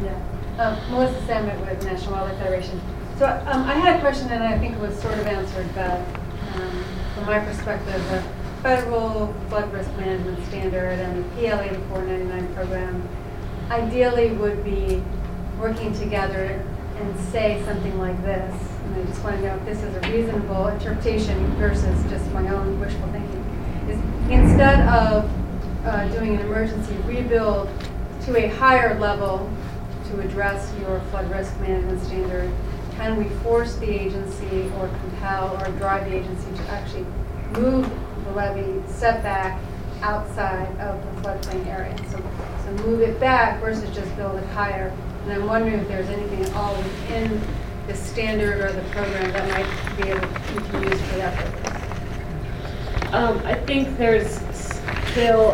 Melissa Samet with National Wildlife Federation. So I had a question, and I think it was sort of answered, but from my perspective, the federal flood risk management standard and the PL 8499 program ideally would be working together and say something like this. And I just want to know if this is a reasonable interpretation versus just my own wishful thinking. Is instead of doing an emergency rebuild to a higher level to address your flood risk management standard, can we force the agency or compel or drive the agency to actually move the levee setback outside of the floodplain area? So move it back versus just build it higher. And I'm wondering if there's anything at all within the standard or the program that might be able to be used for that purpose. I think there's still,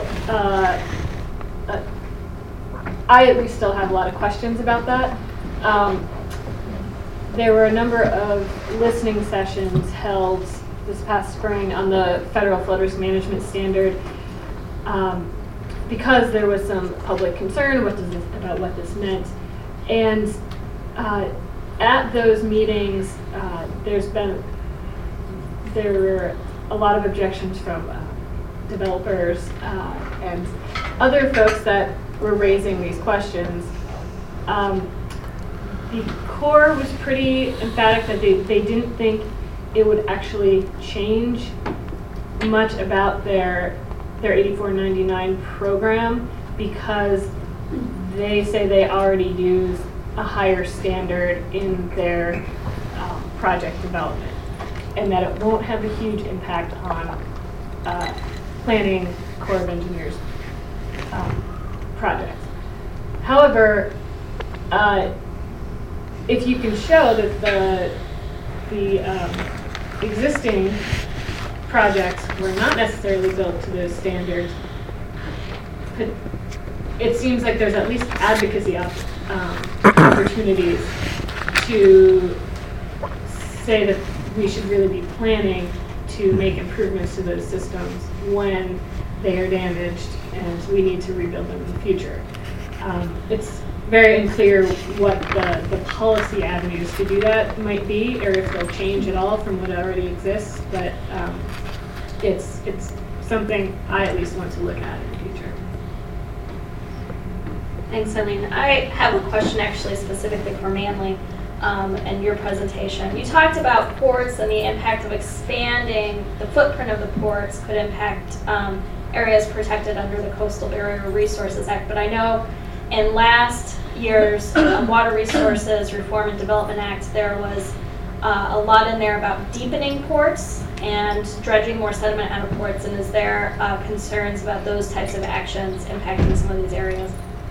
I at least still have a lot of questions about that. There were a number of listening sessions held this past spring on the federal flood risk management standard because there was some public concern about what this meant. And at those meetings, there were a lot of objections from developers and other folks that were raising these questions. The Corps was pretty emphatic that they didn't think it would actually change much about their 8499 program because they say they already use a higher standard in their project development, and that it won't have a huge impact on planning Corps of Engineers projects. However, if you can show that the existing projects were not necessarily built to those standards, it seems like there's at least advocacy opportunities to say that we should really be planning to make improvements to those systems when they are damaged and we need to rebuild them in the future. It's very unclear what the policy avenues to do that might be, or if they'll change at all from what already exists, but it's something I at least want to look at in the future. Thanks, Eileen. I have a question actually specifically for Manly and your presentation. You talked about ports and the impact of expanding the footprint of the ports could impact areas protected under the Coastal Barrier Resources Act, but I know in last year's Water Resources Reform and Development Act, there was a lot in there about deepening ports and dredging more sediment out of ports, and is there concerns about those types of actions impacting some of these areas?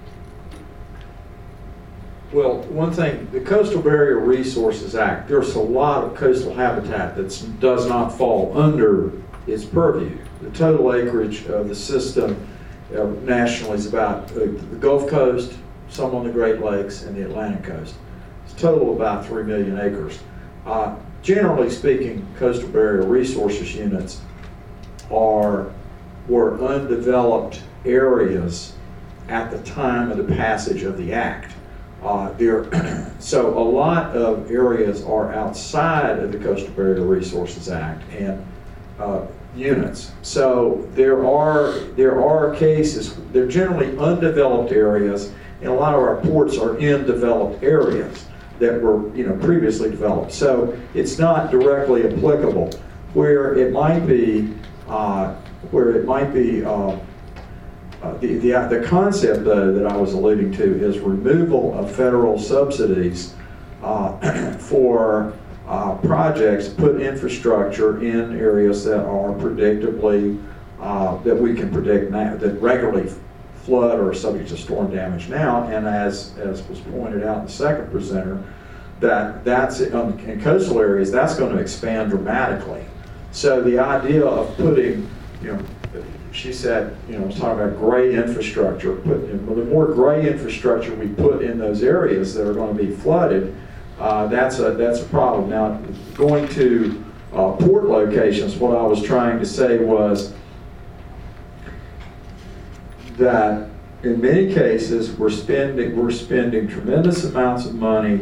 Well, one thing, the Coastal Barrier Resources Act, there's a lot of coastal habitat that does not fall under its purview. The total acreage of the system nationally is about the Gulf Coast, some on the Great Lakes, and the Atlantic Coast. It's a total of about 3 million acres. Generally speaking, Coastal Barrier Resources units were undeveloped areas at the time of the passage of the Act. So a lot of areas are outside of the Coastal Barrier Resources Act and units. So there are cases, they're generally undeveloped areas, and a lot of our ports are in developed areas that were previously developed. So it's not directly applicable. Where it might be, the concept though that I was alluding to is removal of federal subsidies for projects, put infrastructure in areas that are predictably, that we can predict now, that regularly flood or are subject to storm damage now, and as was pointed out in the second presenter, that's in coastal areas, that's going to expand dramatically. So the idea of putting, she said, talking about gray infrastructure, the more gray infrastructure we put in those areas that are going to be flooded, that's a problem. Now, going to port locations, what I was trying to say was that in many cases, we're spending tremendous amounts of money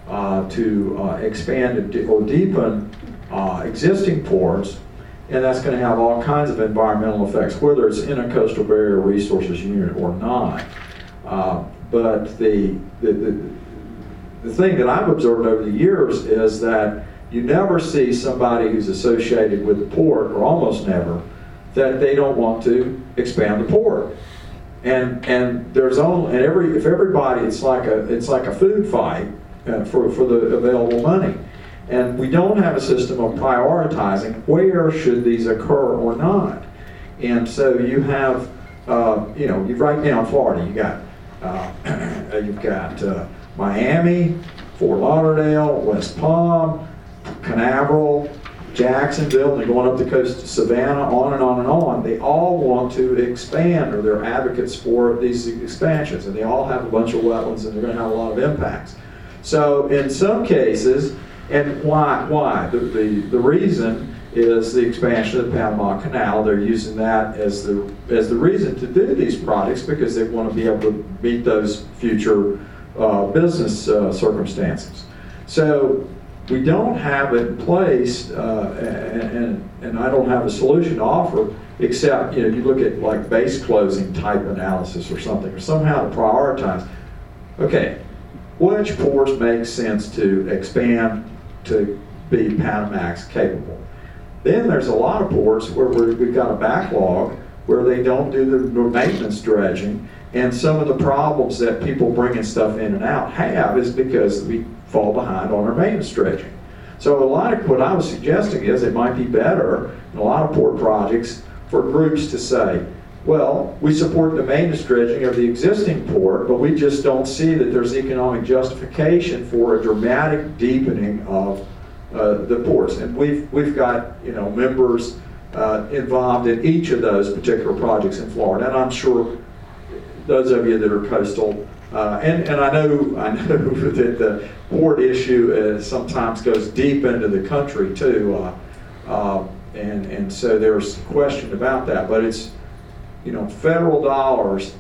to expand or deepen existing ports, and that's going to have all kinds of environmental effects, whether it's in a coastal barrier resources unit or not. But the thing that I've observed over the years is that you never see somebody who's associated with the port, or almost never, that they don't want to expand the port. And there's only, and if everybody, it's like a food fight for the available money. And we don't have a system of prioritizing where should these occur or not. And so you have, you right now in Florida, you've got Miami, Fort Lauderdale, West Palm, Canaveral, Jacksonville, they're going up the coast to Savannah, on and on and on. They all want to expand, or they're advocates for these expansions, and they all have a bunch of wetlands, and they're going to have a lot of impacts. So in some cases, and why? The reason is the expansion of the Panama Canal. They're using that as the reason to do these projects, because they want to be able to meet those future business circumstances. So we don't have it in place, and I don't have a solution to offer, except you look at like base closing type analysis or something, or somehow to prioritize. Okay, which ports make sense to expand to be Panamax capable? Then there's a lot of ports where we've got a backlog where they don't do the maintenance dredging, and some of the problems that people bringing stuff in and out have is because we fall behind on our maintenance dredging. So a lot of what I was suggesting is it might be better in a lot of port projects for groups to say, well, we support the maintenance dredging of the existing port, but we just don't see that there's economic justification for a dramatic deepening of the ports. And we've got members involved in each of those particular projects in Florida, and I'm sure those of you that are coastal, and I know that the port issue sometimes goes deep into the country too, and so there's question about that. But it's federal dollars.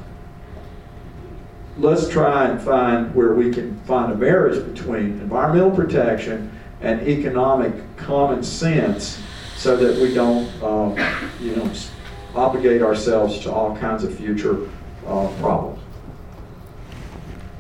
Let's try and find where we can find a marriage between environmental protection and economic common sense, so that we don't obligate ourselves to all kinds of future problems.